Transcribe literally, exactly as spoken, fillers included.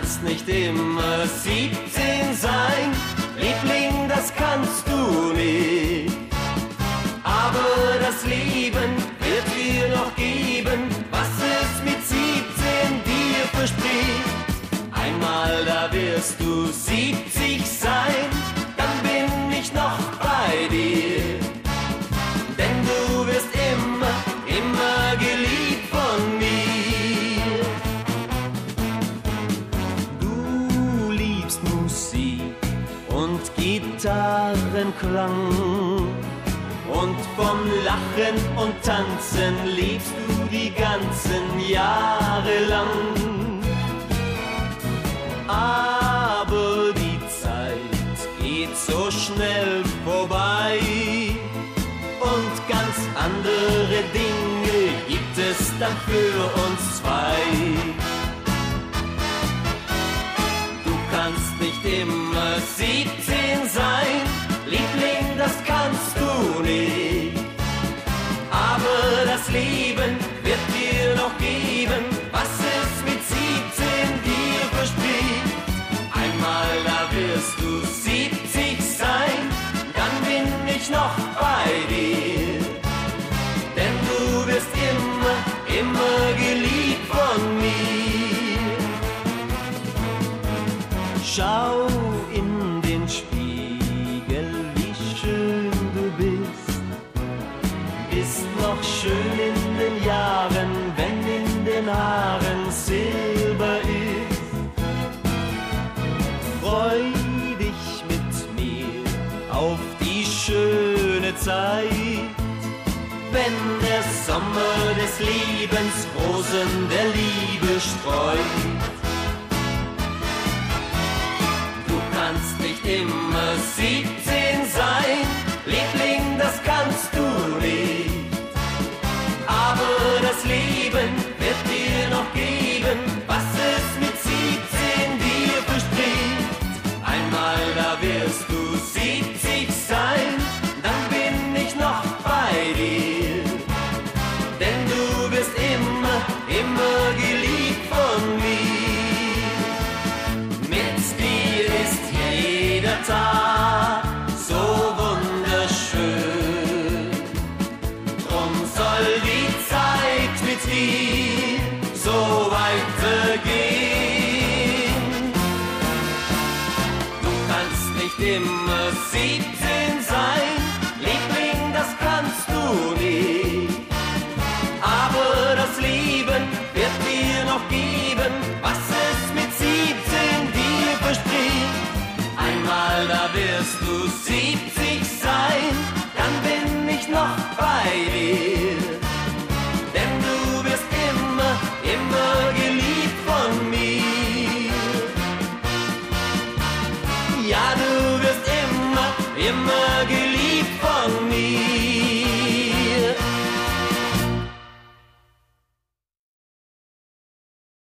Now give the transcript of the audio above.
kannst nicht immer siebzehn sein, Liebling, das kannst du nicht. Aber das Leben wird dir noch geben, was es mit siebzehn dir verspricht. Einmal da wirst du siebzig sein, dann bin ich noch bei dir. Denn du wirst immer, immer geliebt von mir. Du liebst Musik und Gitarrenklang. Und vom Lachen und Tanzen liebst du die ganzen Jahre lang. Aber die Zeit geht so schnell vorbei und ganz andere Dinge gibt es dann für uns zwei. Du kannst nicht immer siebzehn sein, Liebling, das kannst du nicht. Aber das Leben wird dir noch geben, was es mit siebzehn dir verspricht. Einmal da wirst du siebzig sein, dann bin ich noch bei dir. Denn du wirst immer, immer geliebt von mir. Schau in den Spiegel, wie schön du bist. Bist noch schön in den Jahren, wenn in den Haaren Silber ist. Freu dich mit mir auf die schöne Zeit, wenn der Sommer des Lebens Rosen der Liebe streut. Du kannst nicht immer siebzehn sein, Liebling, das kannst du nicht. Aber das Leben wird dir noch geben, was es mit siebzehn dir verspricht. Einmal da wirst du siebzig sein, dann bin ich noch bei dir. Denn du wirst immer, immer geliebt von mir. Mit dir ist jeder Tag so wunderschön. Drum soll die Zeit mit dir so weitergehen. Du kannst nicht immer